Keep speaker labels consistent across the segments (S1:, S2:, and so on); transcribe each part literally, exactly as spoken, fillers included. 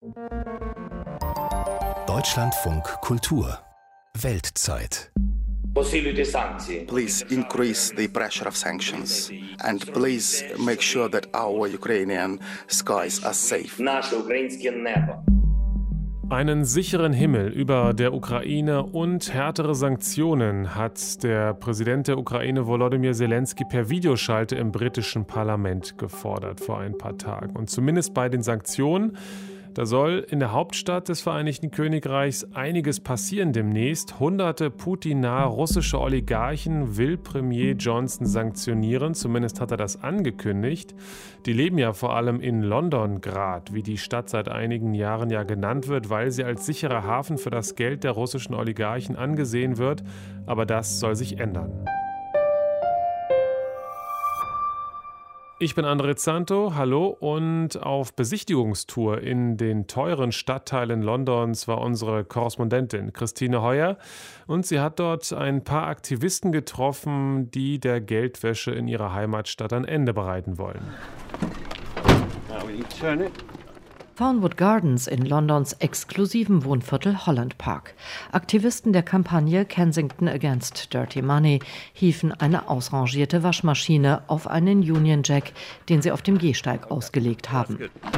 S1: Deutschlandfunk Kultur Weltzeit.
S2: Please increase the pressure of sanctions and please make sure that our Ukrainian skies are safe.
S3: Einen sicheren Himmel über der Ukraine und härtere Sanktionen hat der Präsident der Ukraine Volodymyr Zelensky per Videoschalte im britischen Parlament gefordert vor ein paar Tagen. Und zumindest bei den Sanktionen, da soll in der Hauptstadt des Vereinigten Königreichs einiges passieren demnächst. Hunderte Putin-nahe russische Oligarchen will Premier Johnson sanktionieren, zumindest hat er das angekündigt. Die leben ja vor allem in Londongrad, wie die Stadt seit einigen Jahren ja genannt wird, weil sie als sicherer Hafen für das Geld der russischen Oligarchen angesehen wird. Aber das soll sich ändern. Ich bin André Zanto, hallo, und auf Besichtigungstour in den teuren Stadtteilen Londons war unsere Korrespondentin Christine Heuer und sie hat dort ein paar Aktivisten getroffen, die der Geldwäsche in ihrer Heimatstadt ein Ende bereiten wollen.
S4: Now we need to turn it.
S5: Farnwood Gardens in Londons exklusiven Wohnviertel Holland Park. Aktivisten der Kampagne Kensington Against Dirty Money hieven eine ausrangierte Waschmaschine auf einen Union Jack, den sie auf dem Gehsteig ausgelegt haben.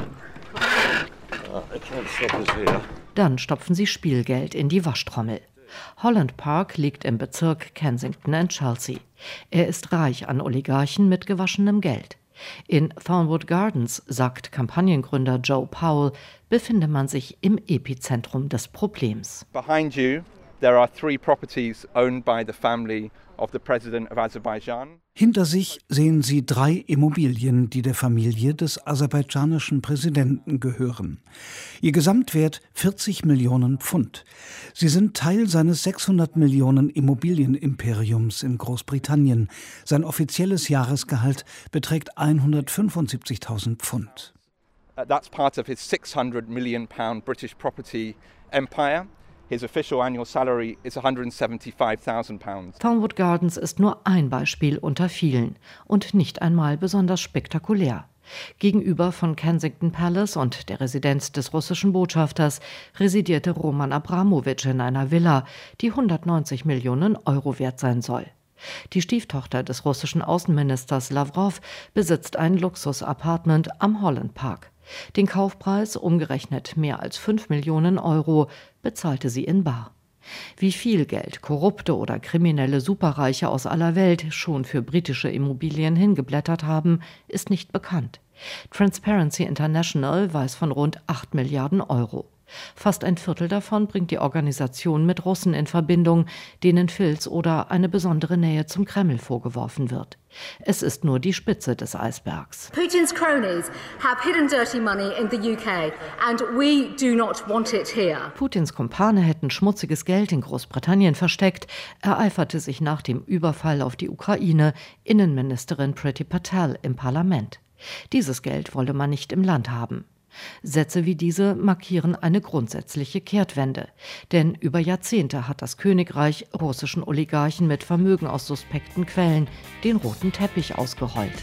S5: Dann stopfen sie Spielgeld in die Waschtrommel. Holland Park liegt im Bezirk Kensington and Chelsea. Er ist reich an Oligarchen mit gewaschenem Geld. In Farnwood Gardens, sagt Kampagnengründer Joe Powell, befinde man sich im Epizentrum des Problems.
S6: Behind you, there are three properties owned by the family of the President of Azerbaijan.
S7: Hinter sich sehen Sie drei Immobilien, die der Familie des aserbaidschanischen Präsidenten gehören. Ihr Gesamtwert vierzig Millionen Pfund. Sie sind Teil seines sechshundert Millionen Immobilienimperiums in Großbritannien. Sein offizielles Jahresgehalt beträgt hundertfünfundsiebzigtausend Pfund.
S6: That's part of his six hundred million pound British property empire. His official annual salary is one hundred seventy-five thousand pounds.
S5: Farnwood Gardens ist nur ein Beispiel unter vielen und nicht einmal besonders spektakulär. Gegenüber von Kensington Palace und der Residenz des russischen Botschafters residierte Roman Abramowitsch in einer Villa, die hundertneunzig Millionen Euro wert sein soll. Die Stieftochter des russischen Außenministers Lawrow besitzt ein Luxus-Apartment am Holland Park. Den Kaufpreis, umgerechnet mehr als fünf Millionen Euro, bezahlte sie in bar. Wie viel Geld korrupte oder kriminelle Superreiche aus aller Welt schon für britische Immobilien hingeblättert haben, ist nicht bekannt. Transparency International weiß von rund acht Milliarden Euro. Fast ein Viertel davon bringt die Organisation mit Russen in Verbindung, denen Filz oder eine besondere Nähe zum Kreml vorgeworfen wird. Es ist nur die Spitze des Eisbergs.
S8: Putin's cronies have hidden dirty money in the U K and we do not want it here.
S5: Putins Kumpane hätten schmutziges Geld in Großbritannien versteckt, ereiferte sich nach dem Überfall auf die Ukraine Innenministerin Priti Patel im Parlament. Dieses Geld wolle man nicht im Land haben. Sätze wie diese markieren eine grundsätzliche Kehrtwende. Denn über Jahrzehnte hat das Königreich russischen Oligarchen mit Vermögen aus suspekten Quellen den roten Teppich ausgerollt.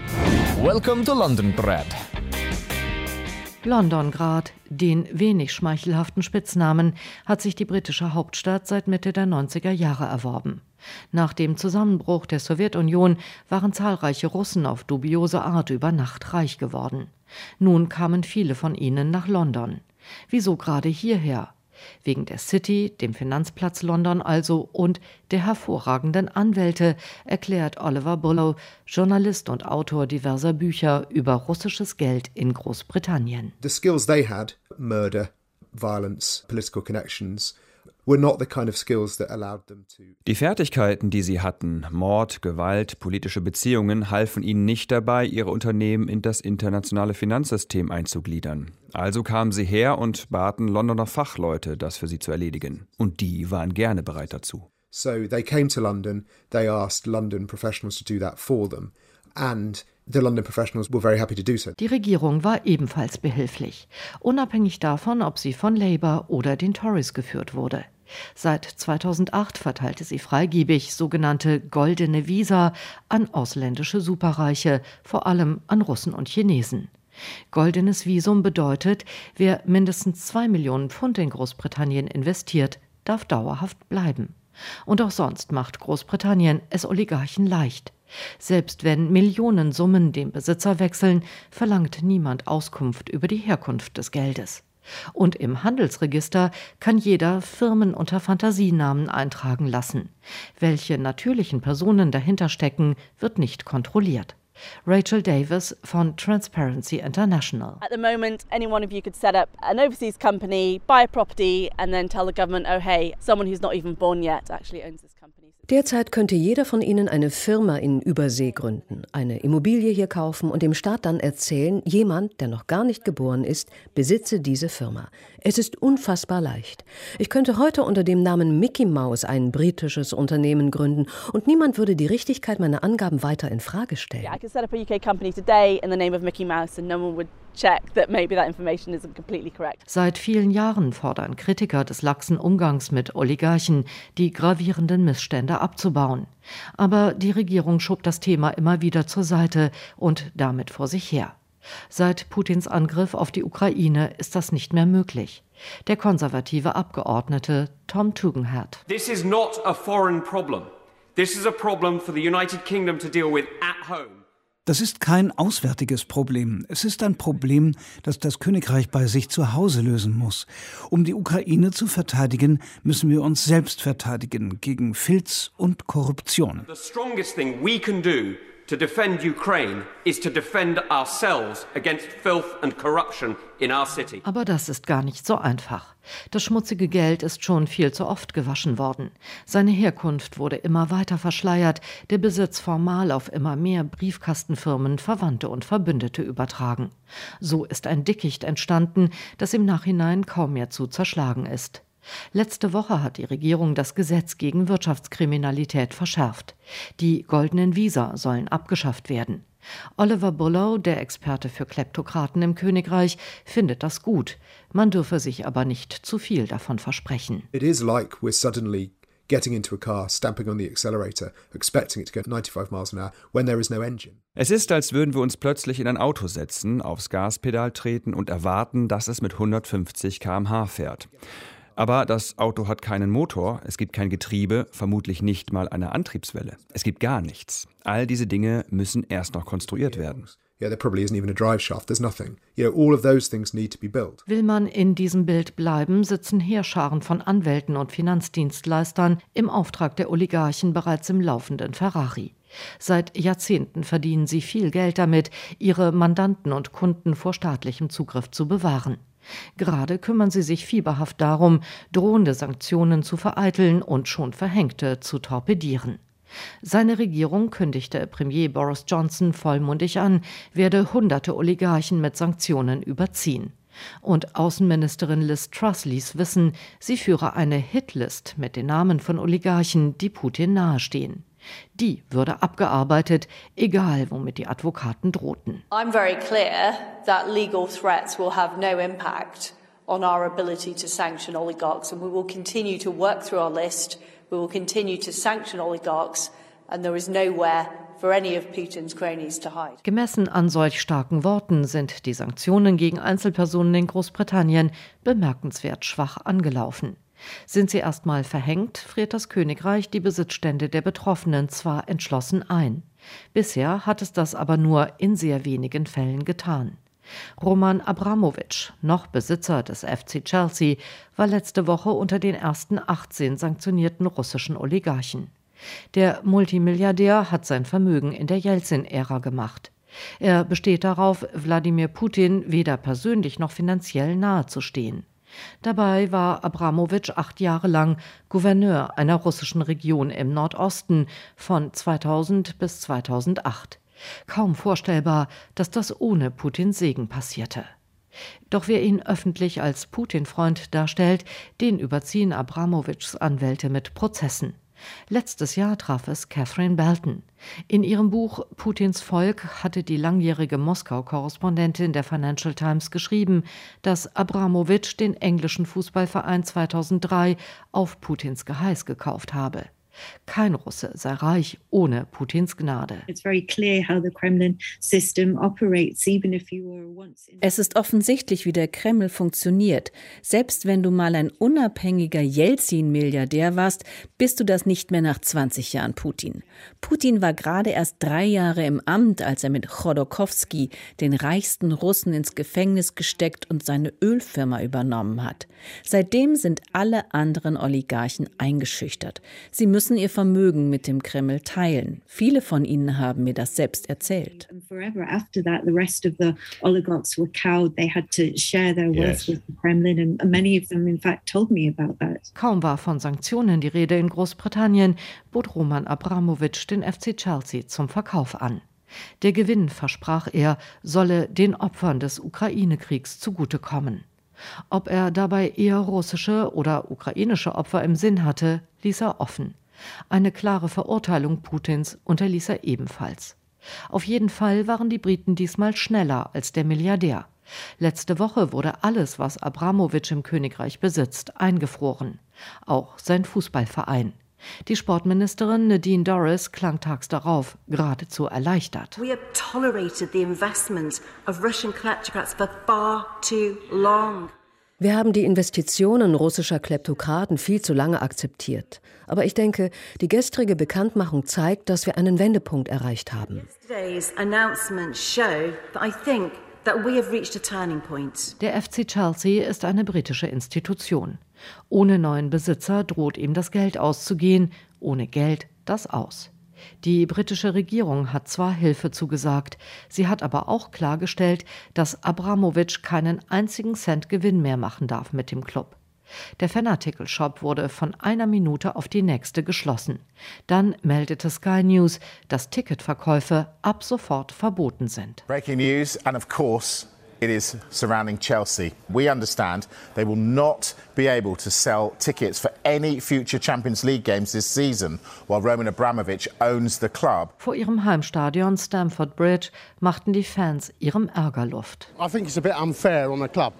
S1: Welcome to London, Brad.
S5: Londongrad, den wenig schmeichelhaften Spitznamen, hat sich die britische Hauptstadt seit Mitte der neunziger Jahre erworben. Nach dem Zusammenbruch der Sowjetunion waren zahlreiche Russen auf dubiose Art über Nacht reich geworden. Nun kamen viele von ihnen nach London. Wieso gerade hierher? Wegen der City, dem Finanzplatz London also und der hervorragenden Anwälte, erklärt Oliver Bullough, Journalist und Autor diverser Bücher über russisches Geld in Großbritannien.
S9: The skills they had, murder, violence, political connections, were not the kind of skills that allowed them to.
S10: Die Fertigkeiten, die sie hatten, Mord, Gewalt, politische Beziehungen, halfen ihnen nicht dabei, ihre Unternehmen in das internationale Finanzsystem einzugliedern. Also kamen sie her und baten Londoner Fachleute, das für sie zu erledigen. Und die waren gerne bereit dazu.
S9: So they came to London, they asked London professionals to do that for them. And the London professionals were very happy to do so.
S5: Die Regierung war ebenfalls behilflich, unabhängig davon, ob sie von Labour oder den Tories geführt wurde. Seit zweitausendacht verteilte sie freigebig sogenannte goldene Visa an ausländische Superreiche, vor allem an Russen und Chinesen. Goldenes Visum bedeutet, wer mindestens zwei Millionen Pfund in Großbritannien investiert, darf dauerhaft bleiben. Und auch sonst macht Großbritannien es Oligarchen leicht. Selbst wenn Millionensummen den Besitzer wechseln, verlangt niemand Auskunft über die Herkunft des Geldes. Und im Handelsregister kann jeder Firmen unter Fantasienamen eintragen lassen. Welche natürlichen Personen dahinter stecken, wird nicht kontrolliert. Rachel Davis von Transparency International.
S11: At the moment, any one of you could set up an overseas company, buy a property and then tell the government, oh hey, someone who's not even born yet actually owns this company.
S12: Derzeit könnte jeder von Ihnen eine Firma in Übersee gründen, eine Immobilie hier kaufen und dem Staat dann erzählen, jemand, der noch gar nicht geboren ist, besitze diese Firma. Es ist unfassbar leicht. Ich könnte heute unter dem Namen Mickey Mouse ein britisches Unternehmen gründen und niemand würde die Richtigkeit meiner Angaben weiter in Frage stellen.
S11: Yeah, I could set up a U K company today in the name of Mickey Mouse and no one would check that maybe that information isn't completely correct.
S5: Seit vielen Jahren fordern Kritiker des laxen Umgangs mit Oligarchen, die gravierenden Missstände abzubauen. Aber die Regierung schob das Thema immer wieder zur Seite und damit vor sich her. Seit Putins Angriff auf die Ukraine ist das nicht mehr möglich. Der konservative Abgeordnete Tom Tugendhat.
S13: This is not a foreign problem. This is a problem for the United Kingdom to deal with at home.
S7: Das ist kein auswärtiges Problem. Es ist ein Problem, das das Königreich bei sich zu Hause lösen muss. Um die Ukraine zu verteidigen, müssen wir uns selbst verteidigen gegen Filz und Korruption.
S13: The strongest thing we can do to defend Ukraine is to defend ourselves against filth and corruption in our city.
S5: Aber das ist gar nicht so einfach. Das schmutzige Geld ist schon viel zu oft gewaschen worden. Seine Herkunft wurde immer weiter verschleiert, der Besitz formal auf immer mehr Briefkastenfirmen, Verwandte und Verbündete übertragen. So ist ein Dickicht entstanden, das im Nachhinein kaum mehr zu zerschlagen ist. Letzte Woche hat die Regierung das Gesetz gegen Wirtschaftskriminalität verschärft. Die goldenen Visa sollen abgeschafft werden. Oliver Bullough, der Experte für Kleptokraten im Königreich, findet das gut. Man dürfe sich aber nicht zu viel davon versprechen.
S9: It is like we're suddenly getting into a car, stamping on the accelerator, expecting it to go ninety-five miles an hour when there is no engine.
S10: Es ist, als würden wir uns plötzlich in ein Auto setzen, aufs Gaspedal treten und erwarten, dass es mit hundertfünfzig Kilometer pro Stunde fährt. Aber das Auto hat keinen Motor, es gibt kein Getriebe, vermutlich nicht mal eine Antriebswelle. Es gibt gar nichts. All diese Dinge müssen erst noch konstruiert werden.
S9: Yeah, there probably isn't even a drive shaft. There's nothing. You know, all of those things need to be built.
S5: Will man in diesem Bild bleiben, sitzen Heerscharen von Anwälten und Finanzdienstleistern im Auftrag der Oligarchen bereits im laufenden Ferrari. Seit Jahrzehnten verdienen sie viel Geld damit, ihre Mandanten und Kunden vor staatlichem Zugriff zu bewahren. Gerade kümmern sie sich fieberhaft darum, drohende Sanktionen zu vereiteln und schon verhängte zu torpedieren. Seine Regierung kündigte Premier Boris Johnson vollmundig an, werde hunderte Oligarchen mit Sanktionen überziehen. Und Außenministerin Liz Truss ließ wissen, sie führe eine Hitlist mit den Namen von Oligarchen, die Putin nahestehen. Die würde abgearbeitet, egal womit die Advokaten drohten.
S14: I'm very clear that legal threats will have no impact on our ability to sanction oligarchs, and we will continue to work through our list. We will continue to sanction oligarchs, and there is nowhere for any of Putin's cronies to hide.
S5: Gemessen an solch starken Worten sind die Sanktionen gegen Einzelpersonen in Großbritannien bemerkenswert schwach angelaufen. Sind sie erstmal verhängt, friert das Königreich die Besitzstände der Betroffenen zwar entschlossen ein. Bisher hat es das aber nur in sehr wenigen Fällen getan. Roman Abramowitsch, noch Besitzer des F C Chelsea, war letzte Woche unter den ersten achtzehn sanktionierten russischen Oligarchen. Der Multimilliardär hat sein Vermögen in der Jelzin-Ära gemacht. Er besteht darauf, Wladimir Putin weder persönlich noch finanziell nahezustehen. Dabei war Abramowitsch acht Jahre lang Gouverneur einer russischen Region im Nordosten von zweitausend bis zweitausendacht. Kaum vorstellbar, dass das ohne Putins Segen passierte. Doch wer ihn öffentlich als Putin-Freund darstellt, den überziehen Abramowitschs Anwälte mit Prozessen. Letztes Jahr traf es Catherine Belton. In ihrem Buch Putins Volk hatte die langjährige Moskau-Korrespondentin der Financial Times geschrieben, dass Abramowitsch den englischen Fußballverein zweitausenddrei auf Putins Geheiß gekauft habe. Kein Russe sei reich ohne Putins Gnade.
S15: Es ist offensichtlich, wie der Kreml funktioniert. Selbst wenn du mal ein unabhängiger Jelzin-Milliardär warst, bist du das nicht mehr nach zwanzig Jahren Putin. Putin war gerade erst drei Jahre im Amt, als er mit Chodorkowski den reichsten Russen ins Gefängnis gesteckt und seine Ölfirma übernommen hat. Seitdem sind alle anderen Oligarchen eingeschüchtert. Sie müssen ihr Vermögen mit dem Kreml teilen. Viele von ihnen haben mir das selbst erzählt.
S5: Kaum war von Sanktionen die Rede in Großbritannien, bot Roman Abramowitsch den F C Chelsea zum Verkauf an. Der Gewinn, versprach er, solle den Opfern des Ukraine-Kriegs zugutekommen. Ob er dabei eher russische oder ukrainische Opfer im Sinn hatte, ließ er offen. Eine klare Verurteilung Putins unterließ er ebenfalls. Auf jeden Fall waren die Briten diesmal schneller als der Milliardär. Letzte Woche wurde alles, was Abramowitsch im Königreich besitzt, eingefroren. Auch sein Fußballverein. Die Sportministerin Nadine Dorries klang tags darauf geradezu erleichtert.
S16: We have tolerated the investment of Russian kleptocrats for far too long.
S12: Wir haben die Investitionen russischer Kleptokraten viel zu lange akzeptiert. Aber ich denke, die gestrige Bekanntmachung zeigt, dass wir einen Wendepunkt erreicht haben.
S16: Yesterday's announcements show that I think that we have reached a turning point.
S5: Der F C Chelsea ist eine britische Institution. Ohne neuen Besitzer droht ihm das Geld auszugehen, ohne Geld das Aus. Die britische Regierung hat zwar Hilfe zugesagt, sie hat aber auch klargestellt, dass Abramowitsch keinen einzigen Cent Gewinn mehr machen darf mit dem Club. Der Fanatical-Shop wurde von einer Minute auf die nächste geschlossen. Dann meldete Sky News, dass Ticketverkäufe ab sofort verboten sind.
S17: Breaking news, and of course it is surrounding Chelsea. We understand they will not be able to sell tickets for any future Champions League games this season, while Roman Abramovich owns the club.
S5: Vor ihrem Heimstadion Stamford Bridge machten die Fans ihrem Ärger Luft.
S18: I think it's a bit unfair on the club.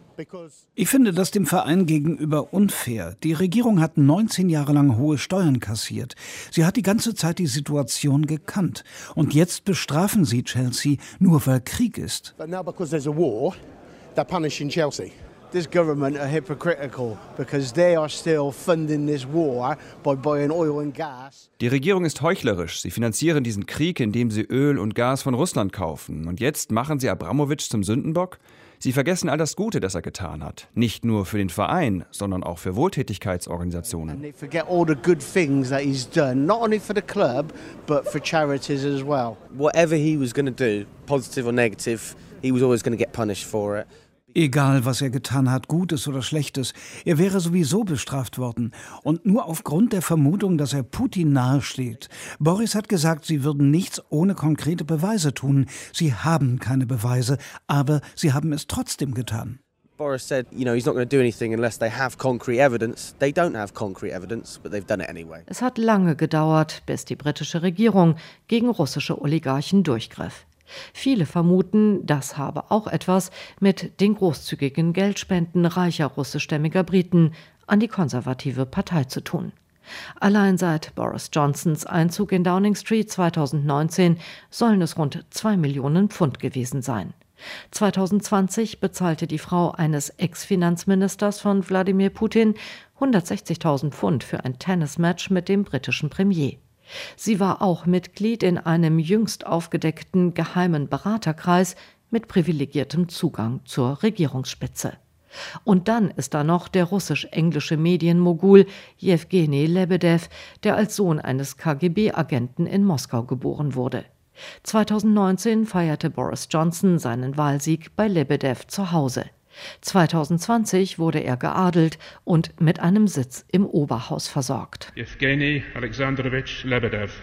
S7: Ich finde das dem Verein gegenüber unfair. Die Regierung hat neunzehn Jahre lang hohe Steuern kassiert. Sie hat die ganze Zeit die Situation gekannt. Und jetzt bestrafen sie Chelsea, nur weil Krieg ist.
S18: But now because there's a war, they're punishing Chelsea. This government are hypocritical because they are still funding this war by buying oil and gas.
S10: Die Regierung ist heuchlerisch. Sie finanzieren diesen Krieg, indem sie Öl und Gas von Russland kaufen. Und jetzt machen sie Abramowitsch zum Sündenbock? Sie vergessen all das Gute, das er getan hat. Nicht nur für den Verein, sondern auch für Wohltätigkeitsorganisationen.
S18: And they forget all the good things that he's done, not only for the club, but for charities as well.
S19: Whatever he was going to do, positive or negative, he was always going to get punished for it.
S7: Egal, was er getan hat, Gutes oder Schlechtes, er wäre sowieso bestraft worden. Und nur aufgrund der Vermutung, dass er Putin nahesteht. Boris hat gesagt, sie würden nichts ohne konkrete Beweise tun. Sie haben keine Beweise, aber sie haben es trotzdem getan.
S19: Boris said, you know, he's not going to do anything unless they have concrete evidence. They don't have concrete evidence, but they've done it anyway.
S5: Es hat lange gedauert, bis die britische Regierung gegen russische Oligarchen durchgriff. Viele vermuten, das habe auch etwas mit den großzügigen Geldspenden reicher russischstämmiger Briten an die konservative Partei zu tun. Allein seit Boris Johnsons Einzug in Downing Street zweitausendneunzehn sollen es rund zwei Millionen Pfund gewesen sein. zweitausendzwanzig bezahlte die Frau eines Ex-Finanzministers von Wladimir Putin hundertsechzigtausend Pfund für ein Tennismatch mit dem britischen Premier. Sie war auch Mitglied in einem jüngst aufgedeckten geheimen Beraterkreis mit privilegiertem Zugang zur Regierungsspitze. Und dann ist da noch der russisch-englische Medienmogul Jewgeni Lebedew, der als Sohn eines K G B-Agenten in Moskau geboren wurde. zweitausendneunzehn feierte Boris Johnson seinen Wahlsieg bei Lebedew zu Hause. zweitausendzwanzig wurde er geadelt und mit einem Sitz im Oberhaus versorgt.
S20: Yevgeny Alexandrovich Lebedew,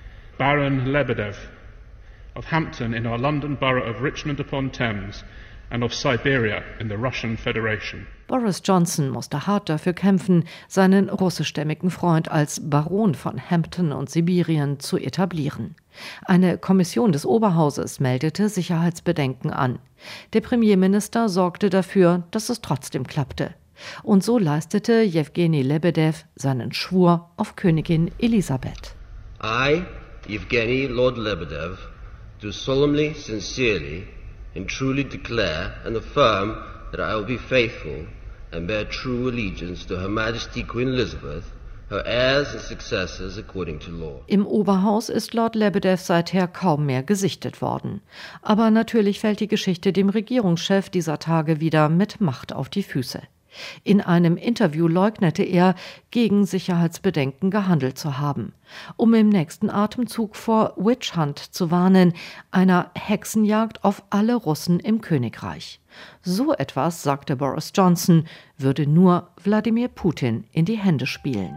S20: Baron Lebedew, of Hampton in our London borough of Richmond upon Thames and of Siberia in the Russian Federation.
S5: Boris Johnson musste hart dafür kämpfen, seinen russischstämmigen Freund als Baron von Hampton und Sibirien zu etablieren. Eine Kommission des Oberhauses meldete Sicherheitsbedenken an. Der Premierminister sorgte dafür, dass es trotzdem klappte. Und so leistete Jewgeni Lebedew seinen Schwur auf Königin Elisabeth.
S21: I, Yevgeny Lord Lebedew, do solemnly, sincerely and truly declare and affirm that I will be faithful and bear true allegiance to Her Majesty Queen Elizabeth, her heirs and successors according to law.
S5: Im Oberhaus ist Lord Lebedew seither kaum mehr gesichtet worden. Aber natürlich fällt die Geschichte dem Regierungschef dieser Tage wieder mit Macht auf die Füße. In einem Interview leugnete er, gegen Sicherheitsbedenken gehandelt zu haben, um im nächsten Atemzug vor Witch Hunt zu warnen, einer Hexenjagd auf alle Russen im Königreich. So etwas, sagte Boris Johnson, würde nur Wladimir Putin in die Hände spielen.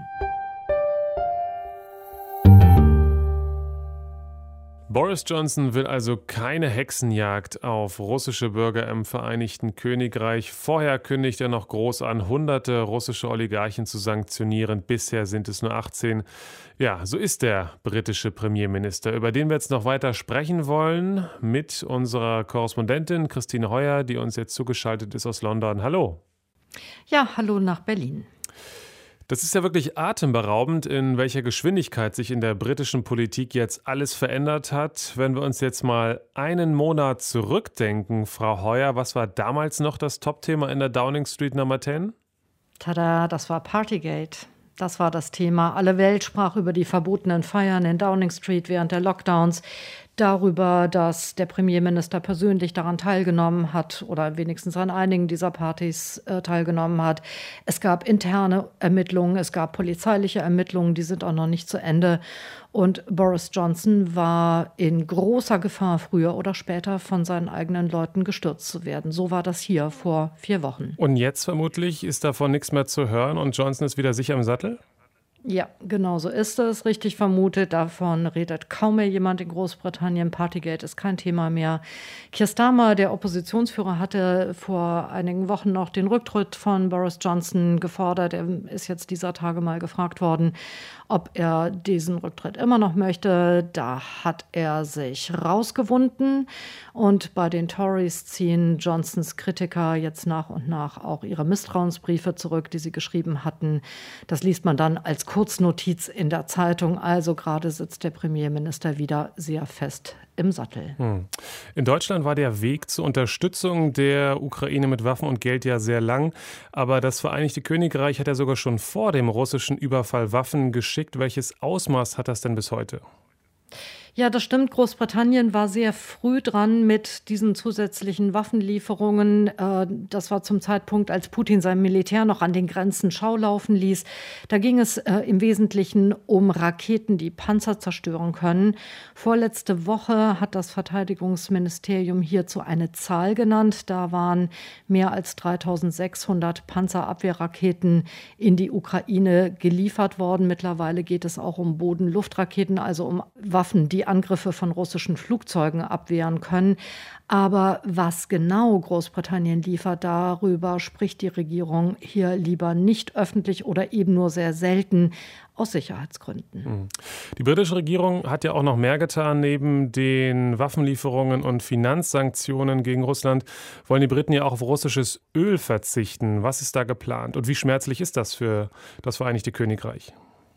S3: Boris Johnson will also keine Hexenjagd auf russische Bürger im Vereinigten Königreich. Vorher kündigt er noch groß an, hunderte russische Oligarchen zu sanktionieren. Bisher sind es nur achtzehn. Ja, so ist der britische Premierminister, über den wir jetzt noch weiter sprechen wollen, mit unserer Korrespondentin Christine Heuer, die uns jetzt zugeschaltet ist aus London. Hallo.
S5: Ja, hallo nach Berlin.
S3: Das ist ja wirklich atemberaubend, in welcher Geschwindigkeit sich in der britischen Politik jetzt alles verändert hat. Wenn wir uns jetzt mal einen Monat zurückdenken, Frau Heuer, was war damals noch das Topthema in der Downing Street Nummer zehn?
S5: Tada, das war Partygate. Das war das Thema. Alle Welt sprach über die verbotenen Feiern in Downing Street während der Lockdowns, darüber, dass der Premierminister persönlich daran teilgenommen hat oder wenigstens an einigen dieser Partys äh, teilgenommen hat. Es gab interne Ermittlungen, es gab polizeiliche Ermittlungen, die sind auch noch nicht zu Ende. Und Boris Johnson war in großer Gefahr, früher oder später von seinen eigenen Leuten gestürzt zu werden. So war das hier vor vier Wochen.
S3: Und jetzt vermutlich ist davon nichts mehr zu hören und Johnson ist wieder sicher im Sattel?
S5: Ja, genau so ist es, richtig vermutet. Davon redet kaum mehr jemand in Großbritannien. Partygate ist kein Thema mehr. Keir Starmer, der Oppositionsführer, hatte vor einigen Wochen noch den Rücktritt von Boris Johnson gefordert. Er ist jetzt dieser Tage mal gefragt worden, ob er diesen Rücktritt immer noch möchte. Da hat er sich rausgewunden. Und bei den Tories ziehen Johnsons Kritiker jetzt nach und nach auch ihre Misstrauensbriefe zurück, die sie geschrieben hatten. Das liest man dann als Kurznotiz in der Zeitung. Also gerade sitzt der Premierminister wieder sehr fest im Sattel.
S3: Hm. In Deutschland war der Weg zur Unterstützung der Ukraine mit Waffen und Geld ja sehr lang. Aber das Vereinigte Königreich hat ja sogar schon vor dem russischen Überfall Waffen geschickt. Welches Ausmaß hat das denn bis heute?
S5: Ja, das stimmt. Großbritannien war sehr früh dran mit diesen zusätzlichen Waffenlieferungen. Das war zum Zeitpunkt, als Putin sein Militär noch an den Grenzen Schau laufen ließ. Da ging es im Wesentlichen um Raketen, die Panzer zerstören können. Vorletzte Woche hat das Verteidigungsministerium hierzu eine Zahl genannt. Da waren mehr als dreitausendsechshundert Panzerabwehrraketen in die Ukraine geliefert worden. Mittlerweile geht es auch um Boden-Luft-Raketen, also um Waffen, die Angriffe von russischen Flugzeugen abwehren können. Aber was genau Großbritannien liefert, darüber spricht die Regierung hier lieber nicht öffentlich oder eben nur sehr selten aus Sicherheitsgründen.
S3: Die britische Regierung hat ja auch noch mehr getan. Neben den Waffenlieferungen und Finanzsanktionen gegen Russland wollen die Briten ja auch auf russisches Öl verzichten. Was ist da geplant und wie schmerzlich ist das für das Vereinigte Königreich?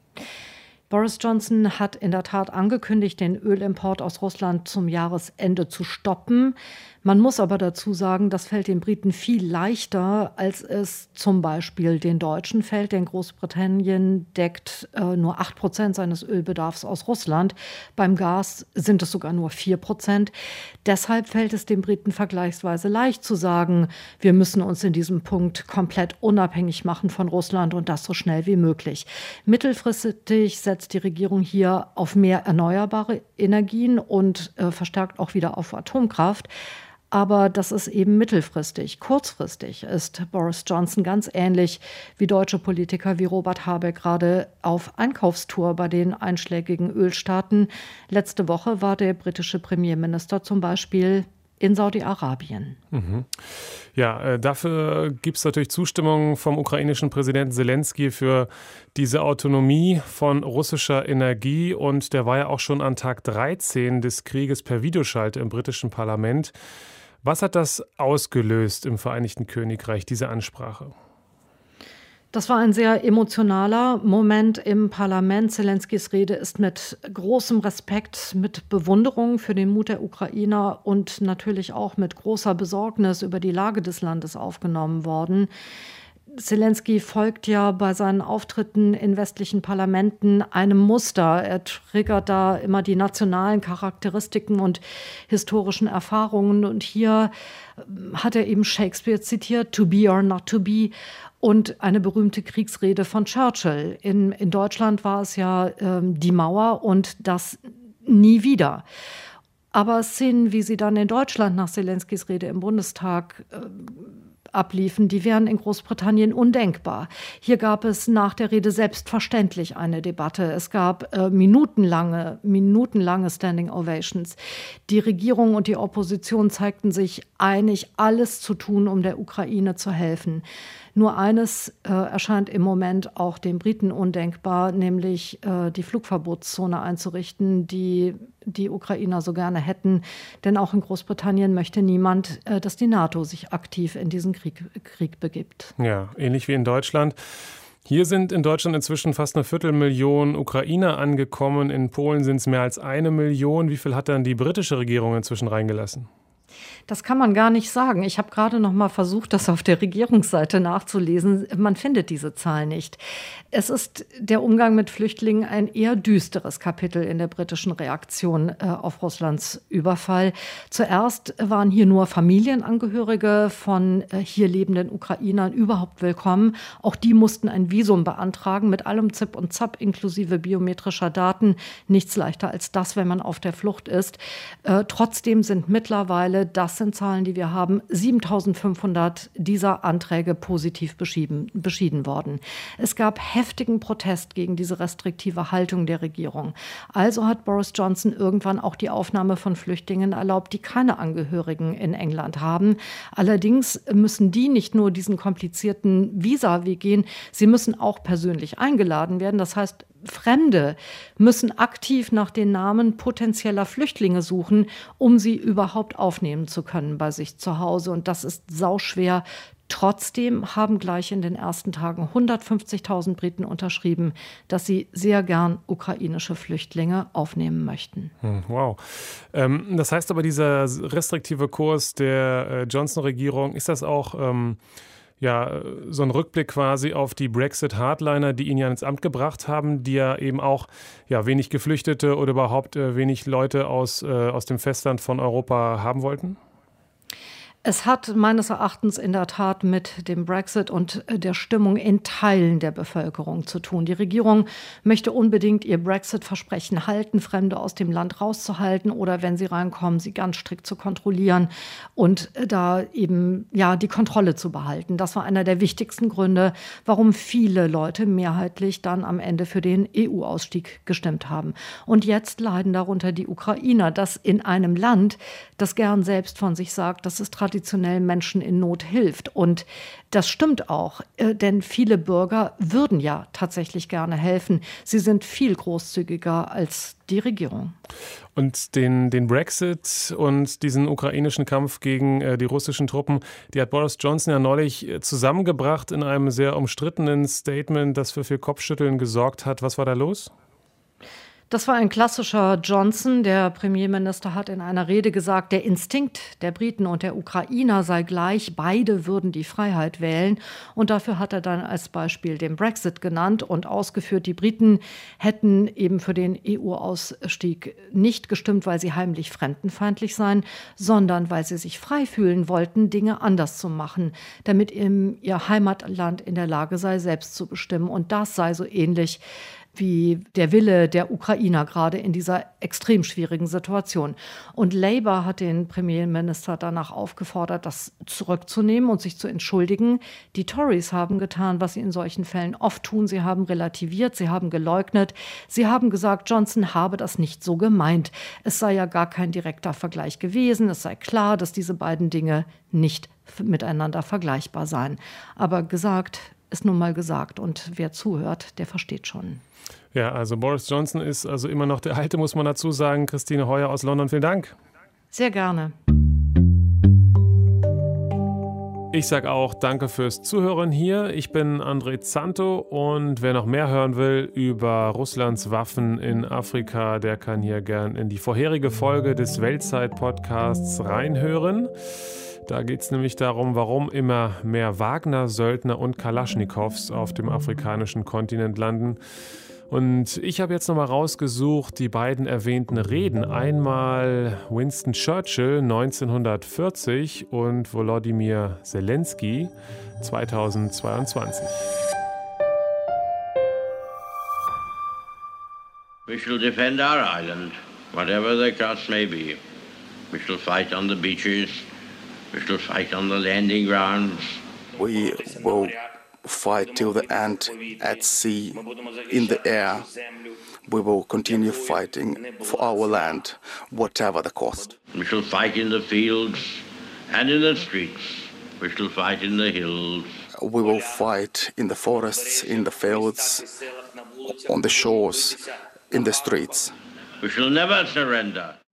S5: Boris Johnson hat in der Tat angekündigt, den Ölimport aus Russland zum Jahresende zu stoppen. Man muss aber dazu sagen, das fällt den Briten viel leichter, als es zum Beispiel den Deutschen fällt. Denn Großbritannien deckt äh, nur acht Prozent seines Ölbedarfs aus Russland. Beim Gas sind es sogar nur vier Prozent. Deshalb fällt es den Briten vergleichsweise leicht zu sagen, wir müssen uns in diesem Punkt komplett unabhängig machen von Russland und das so schnell wie möglich. Mittelfristig setzt die Regierung hier auf mehr erneuerbare Energien und äh, verstärkt auch wieder auf Atomkraft. Aber das ist eben mittelfristig. Kurzfristig ist Boris Johnson ganz ähnlich wie deutsche Politiker wie Robert Habeck gerade auf Einkaufstour bei den einschlägigen Ölstaaten. Letzte Woche war der britische Premierminister zum Beispiel in Saudi-Arabien.
S3: Mhm. Ja, äh, dafür gibt es natürlich Zustimmung vom ukrainischen Präsidenten Zelensky für diese Autonomie von russischer Energie. Und der war ja auch schon an Tag dreizehn des Krieges per Videoschalte im britischen Parlament. Was hat das ausgelöst im Vereinigten Königreich, diese Ansprache?
S5: Das war ein sehr emotionaler Moment im Parlament. Zelenskys Rede ist mit großem Respekt, mit Bewunderung für den Mut der Ukrainer und natürlich auch mit großer Besorgnis über die Lage des Landes aufgenommen worden. Zelensky folgt ja bei seinen Auftritten in westlichen Parlamenten einem Muster. Er triggert da immer die nationalen Charakteristiken und historischen Erfahrungen. Und hier hat er eben Shakespeare zitiert, to be or not to be, und eine berühmte Kriegsrede von Churchill. In, in Deutschland war es ja ähm, die Mauer und das nie wieder. Aber Szenen, wie sie dann in Deutschland nach Zelenskys Rede im Bundestag äh, abliefen, die wären in Großbritannien undenkbar. Hier gab es nach der Rede selbstverständlich eine Debatte. Es gab äh, minutenlange, minutenlange Standing Ovations. Die Regierung und die Opposition zeigten sich einig, alles zu tun, um der Ukraine zu helfen. Nur eines äh, erscheint im Moment auch den Briten undenkbar, nämlich äh, die Flugverbotszone einzurichten, die die Ukrainer so gerne hätten. Denn auch in Großbritannien möchte niemand, äh, dass die NATO sich aktiv in diesen Krieg, Krieg begibt.
S3: Ja, ähnlich wie in Deutschland. Hier sind in Deutschland inzwischen fast eine Viertelmillion Ukrainer angekommen. In Polen sind es mehr als eine Million. Wie viel hat dann die britische Regierung inzwischen reingelassen?
S5: Das kann man gar nicht sagen. Ich habe gerade noch mal versucht, das auf der Regierungsseite nachzulesen. Man findet diese Zahl nicht. Es ist der Umgang mit Flüchtlingen ein eher düsteres Kapitel in der britischen Reaktion äh, auf Russlands Überfall. Zuerst waren hier nur Familienangehörige von äh, hier lebenden Ukrainern überhaupt willkommen. Auch die mussten ein Visum beantragen mit allem Zip und Zap inklusive biometrischer Daten. Nichts leichter als das, wenn man auf der Flucht ist. Äh, trotzdem sind mittlerweile, das sind Zahlen, die wir haben, siebentausendfünfhundert dieser Anträge positiv beschieden, beschieden worden. Es gab heftigen Protest gegen diese restriktive Haltung der Regierung. Also hat Boris Johnson irgendwann auch die Aufnahme von Flüchtlingen erlaubt, die keine Angehörigen in England haben. Allerdings müssen die nicht nur diesen komplizierten Visa-Weg gehen, sie müssen auch persönlich eingeladen werden. Das heißt, Fremde müssen aktiv nach den Namen potenzieller Flüchtlinge suchen, um sie überhaupt aufnehmen zu können bei sich zu Hause. Und das ist sauschwer. Trotzdem haben gleich in den ersten Tagen hundertfünfzigtausend Briten unterschrieben, dass sie sehr gern ukrainische Flüchtlinge aufnehmen möchten.
S3: Wow. Ähm, das heißt aber, dieser restriktive Kurs der äh, Johnson-Regierung, ist das auch ähm ja, so ein Rückblick quasi auf die Brexit-Hardliner, die ihn ja ins Amt gebracht haben, die ja eben auch ja, wenig Geflüchtete oder überhaupt äh, wenig Leute aus, äh, aus dem Festland von Europa haben wollten?
S5: Es hat meines Erachtens in der Tat mit dem Brexit und der Stimmung in Teilen der Bevölkerung zu tun. Die Regierung möchte unbedingt ihr Brexit-Versprechen halten, Fremde aus dem Land rauszuhalten oder wenn sie reinkommen, sie ganz strikt zu kontrollieren und da eben ja die Kontrolle zu behalten. Das war einer der wichtigsten Gründe, warum viele Leute mehrheitlich dann am Ende für den E U-Ausstieg gestimmt haben. Und jetzt leiden darunter die Ukrainer, das in einem Land, das gern selbst von sich sagt, dass es traditionell Menschen in Not hilft. Und das stimmt auch, denn viele Bürger würden ja tatsächlich gerne helfen. Sie sind viel großzügiger als die Regierung.
S3: Und den, den Brexit und diesen ukrainischen Kampf gegen äh, die russischen Truppen, die hat Boris Johnson ja neulich zusammengebracht in einem sehr umstrittenen Statement, das für viel Kopfschütteln gesorgt hat. Was war da los?
S5: Das war ein klassischer Johnson. Der Premierminister hat in einer Rede gesagt, der Instinkt der Briten und der Ukrainer sei gleich. Beide würden die Freiheit wählen. Und dafür hat er dann als Beispiel den Brexit genannt und ausgeführt, die Briten hätten eben für den E U-Ausstieg nicht gestimmt, weil sie heimlich fremdenfeindlich seien, sondern weil sie sich frei fühlen wollten, Dinge anders zu machen, damit eben ihr Heimatland in der Lage sei, selbst zu bestimmen. Und das sei so ähnlich wie der Wille der Ukrainer gerade in dieser extrem schwierigen Situation. Und Labour hat den Premierminister danach aufgefordert, das zurückzunehmen und sich zu entschuldigen. Die Tories haben getan, was sie in solchen Fällen oft tun. Sie haben relativiert, sie haben geleugnet. Sie haben gesagt, Johnson habe das nicht so gemeint. Es sei ja gar kein direkter Vergleich gewesen. Es sei klar, dass diese beiden Dinge nicht miteinander vergleichbar seien. Aber gesagt ist nun mal gesagt. Und wer zuhört, der versteht schon.
S3: Ja, also Boris Johnson ist also immer noch der Alte, muss man dazu sagen. Christine Heuer aus London, vielen Dank.
S5: Sehr gerne.
S3: Ich sage auch danke fürs Zuhören hier. Ich bin André Zanto und wer noch mehr hören will über Russlands Waffen in Afrika, der kann hier gern in die vorherige Folge des Weltzeit-Podcasts reinhören. Da geht es nämlich darum, warum immer mehr Wagner-Söldner und Kalaschnikows auf dem afrikanischen Kontinent landen. Und ich habe jetzt nochmal rausgesucht, die beiden erwähnten Reden. Einmal Winston Churchill neunzehnhundertvierzig und Volodymyr Zelensky zweitausendzweiundzwanzig.
S21: We shall defend our island, whatever the cost may be. We shall fight on the beaches. We shall fight on the landing grounds.
S2: We will fight till the end at sea, in the air. We will continue fighting for our land, whatever the cost.
S21: We shall fight in the fields and in the streets. We shall fight in the hills.
S2: We will fight in the forests, in the fields, on the shores, in the streets.
S21: We shall never surrender.